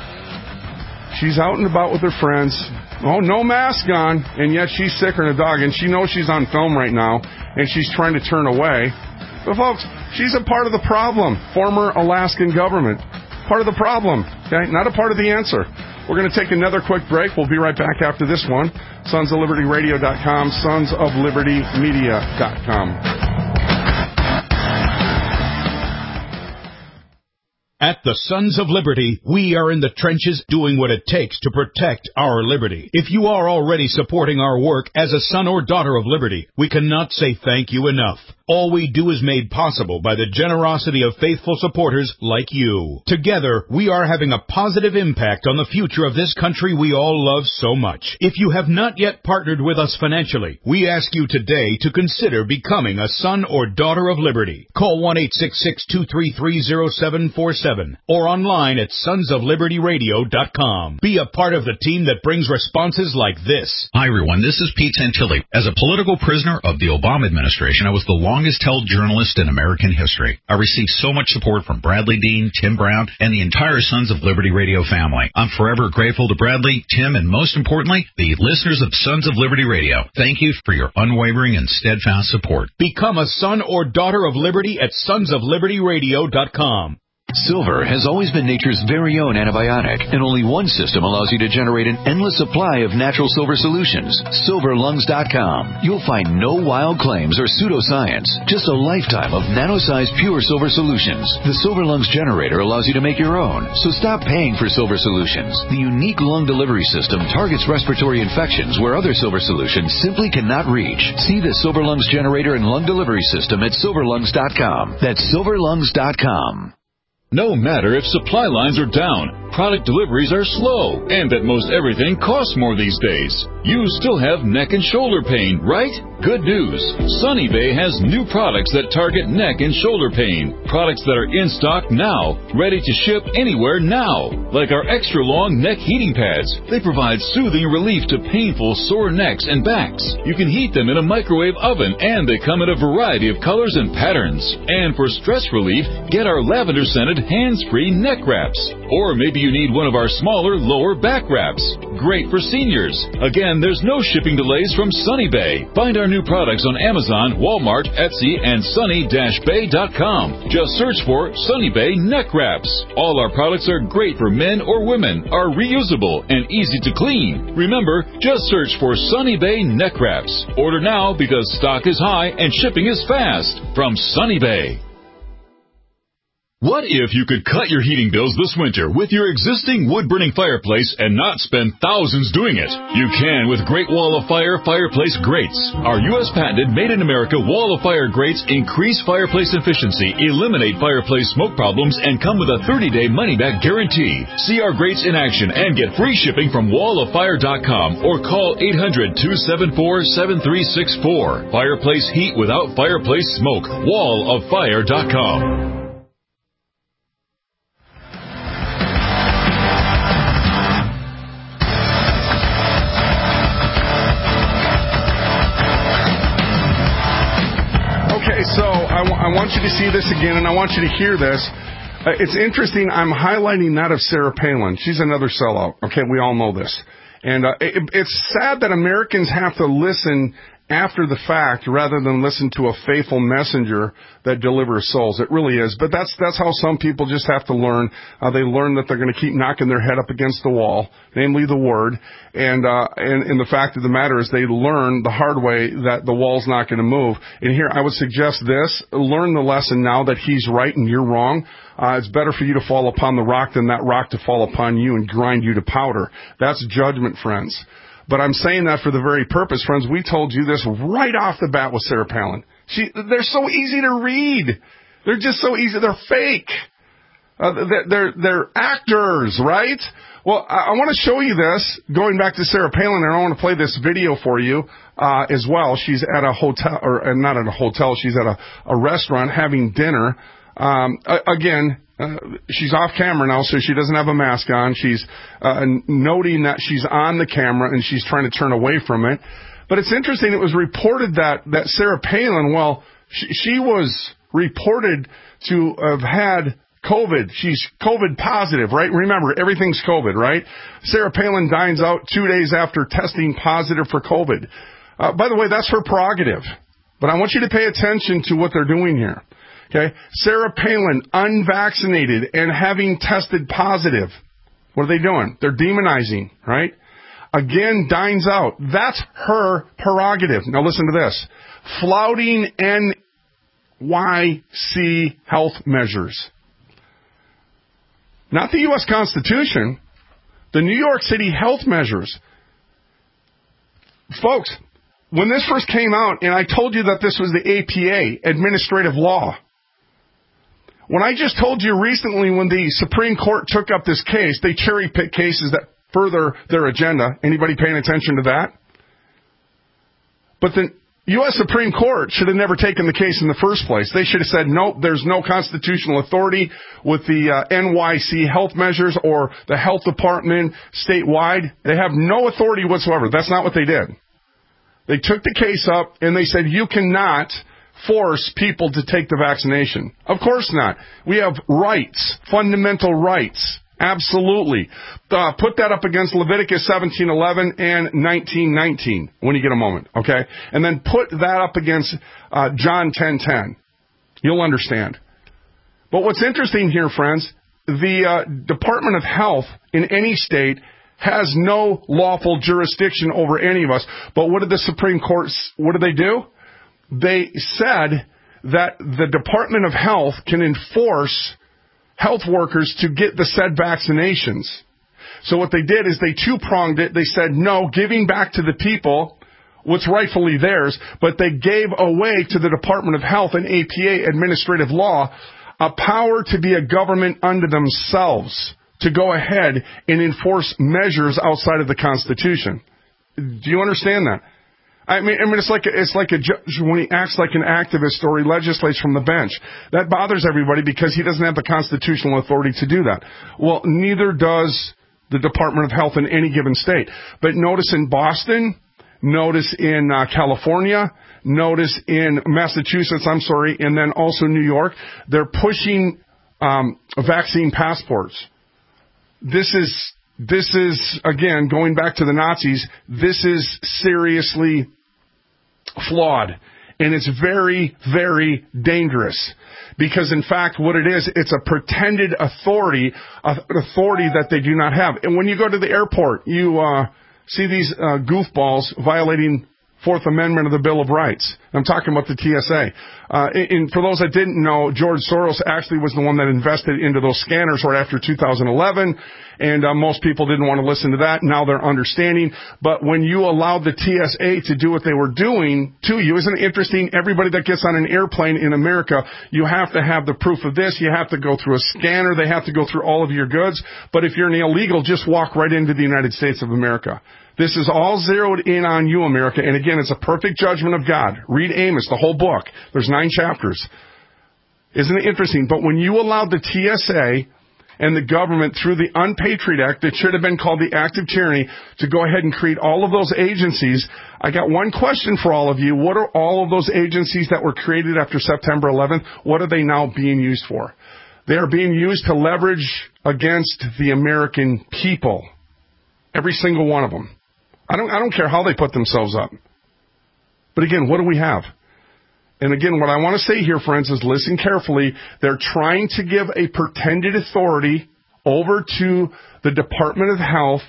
She's out and about with her friends. Oh, no mask on, and yet she's sicker than a dog, and she knows she's on film right now, and she's trying to turn away. But folks, she's a part of the problem. Former Alaskan government. Part of the problem, okay? Not a part of the answer. We're going to take another quick break. We'll be right back after this one. sons of liberty radio dot com, sons of liberty media dot com. At the Sons of Liberty, we are in the trenches doing what it takes to protect our liberty. If you are already supporting our work as a son or daughter of liberty, we cannot say thank you enough. All we do is made possible by the generosity of faithful supporters like you. Together, we are having a positive impact on the future of this country we all love so much. If you have not yet partnered with us financially, we ask you today to consider becoming a son or daughter of liberty. Call one eight six six, two three three, zero seven four seven or online at sons of liberty radio dot com. Be a part of the team that brings responses like this. Hi, everyone. This is Pete Santilli. As a political prisoner of the Obama administration, I was the longest-held journalist in American history. I received so much support from Bradley Dean, Tim Brown, and the entire Sons of Liberty Radio family. I'm forever grateful to Bradley, Tim, and most importantly, the listeners of Sons of Liberty Radio. Thank you for your unwavering and steadfast support. Become a son or daughter of liberty at sons of liberty radio dot com. Silver has always been nature's very own antibiotic, and only one system allows you to generate an endless supply of natural silver solutions. silver lungs dot com. You'll find no wild claims or pseudoscience, just a lifetime of nano-sized pure silver solutions. The Silver Lungs generator allows you to make your own, so stop paying for silver solutions. The unique lung delivery system targets respiratory infections where other silver solutions simply cannot reach. See the Silver Lungs generator and lung delivery system at silver lungs dot com. That's silver lungs dot com. No matter if supply lines are down, product deliveries are slow, and that most everything costs more these days, you still have neck and shoulder pain, right? Good news. Sunny Bay has new products that target neck and shoulder pain. Products that are in stock now, ready to ship anywhere now. Like our extra long neck heating pads. They provide soothing relief to painful sore necks and backs. You can heat them in a microwave oven, and they come in a variety of colors and patterns. And for stress relief, get our lavender scented hands-free neck wraps. Or maybe you need one of our smaller lower back wraps. Great for seniors. Again, there's no shipping delays from Sunny Bay. Find our new products on Amazon, Walmart, Etsy, and sunny dash bay dot com. Just search for Sunny Bay neck wraps. All our products are great for men or women, are reusable, and easy to clean. Remember, just search for Sunny Bay neck wraps. Order now because stock is high and shipping is fast. From Sunny Bay. What if you could cut your heating bills this winter with your existing wood-burning fireplace and not spend thousands doing it? You can with Great Wall of Fire fireplace grates. Our U S patented made-in-America Wall of Fire grates increase fireplace efficiency, eliminate fireplace smoke problems, and come with a thirty-day money-back guarantee. See our grates in action and get free shipping from wall of fire dot com or call eight hundred, two seven four, seven three six four. Fireplace heat without fireplace smoke. wall of fire dot com. So I, w- I want you to see this again, and I want you to hear this. Uh, it's interesting. I'm highlighting that of Sarah Palin. She's another sellout. Okay, we all know this. And uh, it, it's sad that Americans have to listen after the fact rather than listen to a faithful messenger that delivers souls. It really is. But that's that's how some people just have to learn. Uh, they learn that they're going to keep knocking their head up against the wall, namely the Word. And, uh, and, and the fact of the matter is they learn the hard way that the wall's not going to move. And here I would suggest this. Learn the lesson now that he's right and you're wrong. Uh, it's better for you to fall upon the rock than that rock to fall upon you and grind you to powder. That's judgment, friends. But I'm saying that for the very purpose, friends. We told you this right off the bat with Sarah Palin. She, they're so easy to read. They're just so easy. They're fake. Uh, they're, they're, they're actors, right? Well, I, I want to show you this, going back to Sarah Palin, and I want to play this video for you uh, as well. She's at a hotel, or uh, not at a hotel, she's at a, a restaurant having dinner. Um, again, uh, she's off camera now, so she doesn't have a mask on. She's uh, noting that she's on the camera, and she's trying to turn away from it. But it's interesting, it was reported that, that Sarah Palin, well, she, she was reported to have had COVID. She's COVID positive, right? Remember, everything's COVID, right? Sarah Palin dines out two days after testing positive for COVID. Uh, by the way, that's her prerogative. But I want you to pay attention to what they're doing here. Okay? Sarah Palin, unvaccinated and having tested positive. What are they doing? They're demonizing, right? Again, dines out. That's her prerogative. Now listen to this. Flouting N Y C health measures. Not the U S Constitution. The New York City health measures. Folks, when this first came out, and I told you that this was the A P A, administrative law, when I just told you recently when the Supreme Court took up this case, they cherry-pick cases that further their agenda. Anybody paying attention to that? But the U S Supreme Court should have never taken the case in the first place. They should have said, nope, there's no constitutional authority with the uh, N Y C health measures or the health department statewide. They have no authority whatsoever. That's not what they did. They took the case up and they said, you cannot force people to take the vaccination. Of course not. We have rights, fundamental rights. Absolutely. Uh, put that up against Leviticus seventeen eleven and nineteen nineteen when you get a moment, okay? And then put that up against uh, John ten ten. You'll understand. But what's interesting here, friends, the uh, Department of Health in any state has no lawful jurisdiction over any of us. But what did the Supreme Court, what did they do? They said that the Department of Health can enforce health workers to get the said vaccinations. So what they did is they two-pronged it. They said, no, giving back to the people what's rightfully theirs, but they gave away to the Department of Health and A P A administrative law a power to be a government unto themselves, to go ahead and enforce measures outside of the Constitution. Do you understand that? I mean, I mean, it's like a, it's like a judge when he acts like an activist or he legislates from the bench. That bothers everybody because he doesn't have the constitutional authority to do that. Well, neither does the Department of Health in any given state. But notice in Boston, notice in uh, California, notice in Massachusetts, I'm sorry, and then also New York, they're pushing um, vaccine passports. This is, this is, again, going back to the Nazis, this is seriously flawed. And it's very, very dangerous. Because, in fact, what it is, it's a pretended authority, uh, authority that they do not have. And when you go to the airport, you uh, see these uh, goofballs violating Fourth Amendment of the Bill of Rights. I'm talking about the T S A. Uh, and for those that didn't know, George Soros actually was the one that invested into those scanners right after two thousand eleven, and uh, most people didn't want to listen to that. Now they're understanding. But when you allowed the T S A to do what they were doing to you, isn't it interesting? Everybody that gets on an airplane in America, you have to have the proof of this. You have to go through a scanner. They have to go through all of your goods. But if you're an illegal, just walk right into the United States of America. This is all zeroed in on you, America. And again, it's a perfect judgment of God. Read Amos, the whole book. There's nine chapters. Isn't it interesting? But when you allowed the T S A and the government through the Unpatriot Act that should have been called the Act of Tyranny to go ahead and create all of those agencies, I got one question for all of you. What are all of those agencies that were created after September eleventh? What are they now being used for? They are being used to leverage against the American people. Every single one of them. I don't, I don't care how they put themselves up. But again, what do we have? And again, what I want to say here, friends, is listen carefully. They're trying to give a pretended authority over to the Department of Health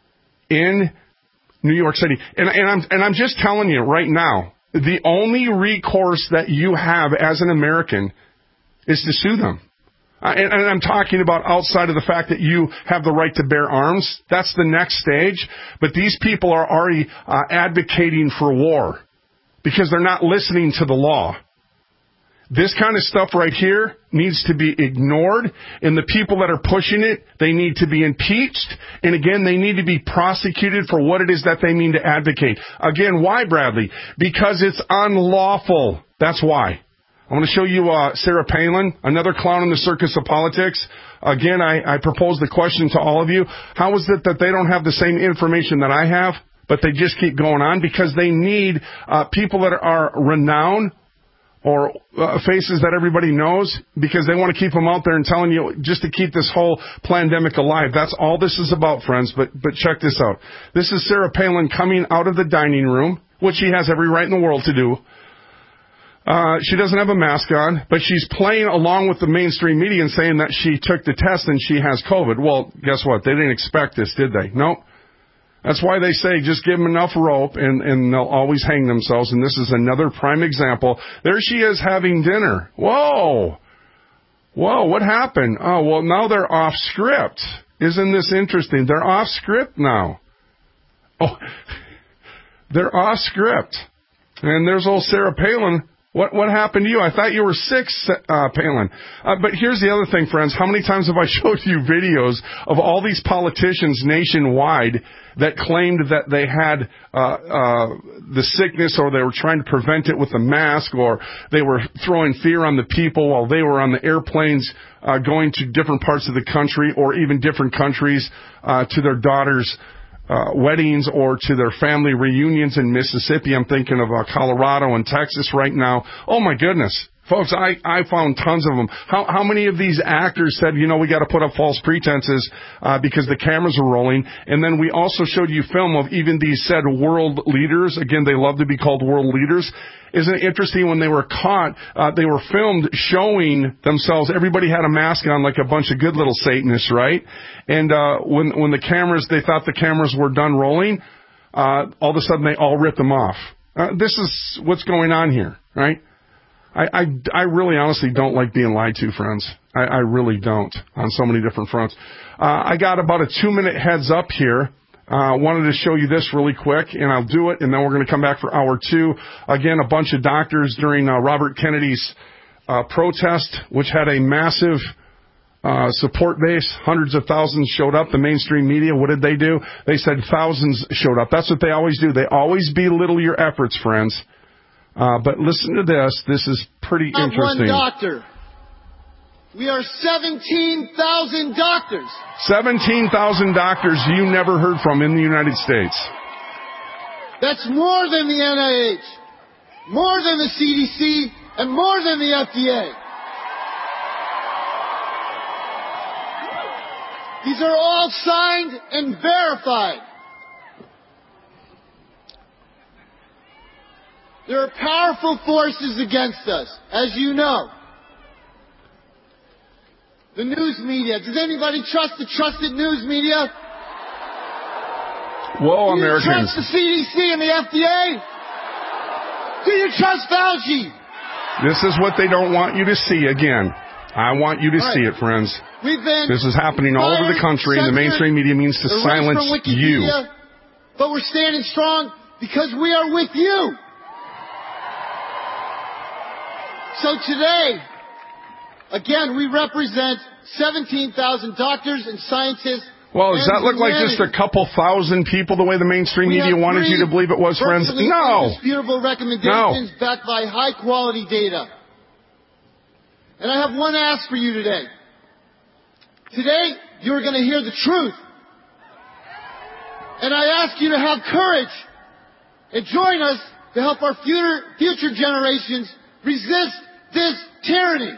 in New York City. And, and I'm, and I'm just telling you right now, the only recourse that you have as an American is to sue them. Uh, and, and I'm talking about outside of the fact that you have the right to bear arms. That's the next stage. But these people are already uh, advocating for war because they're not listening to the law. This kind of stuff right here needs to be ignored. And the people that are pushing it, they need to be impeached. And again, they need to be prosecuted for what it is that they mean to advocate. Again, why, Bradley? Because it's unlawful. That's why. I want to show you uh, Sarah Palin, another clown in the circus of politics. Again, I, I propose the question to all of you. How is it that they don't have the same information that I have, but they just keep going on? Because they need uh, people that are renowned or uh, faces that everybody knows, because they want to keep them out there and telling you just to keep this whole pandemic alive. That's all this is about, friends. But, but check this out. This is Sarah Palin coming out of the dining room, which she has every right in the world to do. Uh, she doesn't have a mask on, but she's playing along with the mainstream media and saying that she took the test and she has COVID. Well, guess what? They didn't expect this, did they? Nope. That's why they say just give them enough rope and, and they'll always hang themselves. And this is another prime example. There she is having dinner. Whoa! Whoa, what happened? Oh, well, now they're off script. Isn't this interesting? They're off script now. Oh, they're off script. And there's old Sarah Palin. What what happened to you? I thought you were sick, uh, Palin. Uh, but here's the other thing, friends. How many times have I showed you videos of all these politicians nationwide that claimed that they had uh, uh, the sickness, or they were trying to prevent it with a mask, or they were throwing fear on the people while they were on the airplanes uh, going to different parts of the country, or even different countries uh, to their daughters' Uh, weddings or to their family reunions in Mississippi. I'm thinking of uh, Colorado and Texas right now. Oh, my goodness. Folks, I, I found tons of them. How, how many of these actors said, you know, we got to put up false pretenses uh, because the cameras are rolling? And then we also showed you film of even these said world leaders. Again, they love to be called world leaders. Isn't it interesting when they were caught, uh, they were filmed showing themselves, everybody had a mask on like a bunch of good little Satanists, right? And uh, when when the cameras, they thought the cameras were done rolling, uh, all of a sudden they all ripped them off. Uh, this is what's going on here, right? I, I, I really honestly don't like being lied to, friends. I, I really don't, on so many different fronts. Uh, I got about a two-minute heads up here. I uh, wanted to show you this really quick, and I'll do it, and then we're going to come back for hour two. Again, a bunch of doctors during uh, Robert Kennedy's uh, protest, which had a massive uh, support base. Hundreds of thousands showed up. The mainstream media, what did they do? They said thousands showed up. That's what they always do. They always belittle your efforts, friends. Uh, but listen to this. This is pretty Not interesting. One doctor. We are seventeen thousand doctors. seventeen thousand doctors you never heard from in the United States. That's more than the N I H, more than the C D C, and more than the F D A. These are all signed and verified. There are powerful forces against us, as you know. The news media. Does anybody trust the trusted news media? Whoa, Do you Americans. trust the C D C and the F D A? Do you trust Fauci? This is what they don't want you to see again. I want you to All see right. it, friends. We've been This is happening all over the country, and the mainstream media means to erased silence from you. Wikipedia, but we're standing strong because we are with you. So today, again, we represent seventeen thousand doctors and scientists. Well, does and that look like just a humanity. couple thousand people the way the mainstream We media have wanted three you to believe it was, friends? virtually No. indisputable recommendations backed by high-quality data. And I have one ask for you today. Today, you're going to hear the truth. And I ask you to have courage and join us to help our future, future generations resist this tyranny.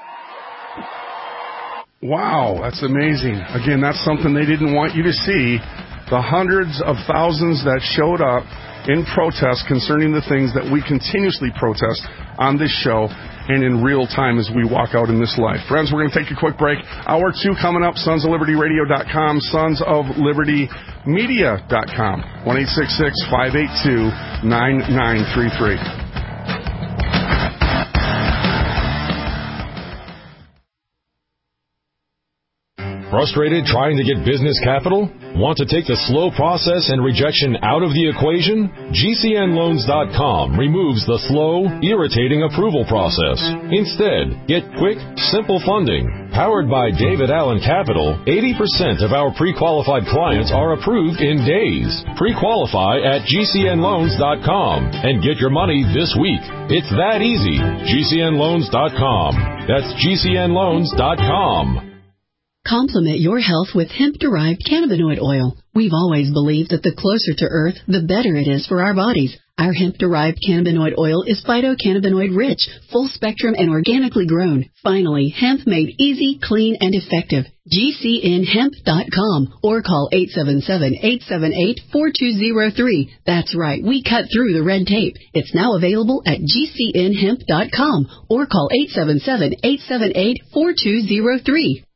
Wow, that's amazing. Again, that's something they didn't want you to see. The hundreds of thousands that showed up in protest concerning the things that we continuously protest on this show and in real time as we walk out in this life. Friends, we're going to take a quick break. Hour two coming up, sons of liberty radio dot com, sons of liberty media dot com, one eight six six, five eight two, nine nine three three. Frustrated trying to get business capital? Want to take the slow process and rejection out of the equation? G C N loans dot com removes the slow, irritating approval process. Instead, get quick, simple funding. Powered by David Allen Capital, eighty percent of our pre-qualified clients are approved in days. Pre-qualify at G C N loans dot com and get your money this week. It's that easy. G C N loans dot com. That's G C N loans dot com. Complement your health with hemp-derived cannabinoid oil. We've always believed that the closer to Earth, the better it is for our bodies. Our hemp-derived cannabinoid oil is phytocannabinoid-rich, full-spectrum, and organically grown. Finally, hemp made easy, clean, and effective. G C N hemp dot com or call eight seven seven, eight seven eight, four two zero three. That's right, we cut through the red tape. It's now available at G C N hemp dot com or call eight seven seven, eight seven eight, four two zero three.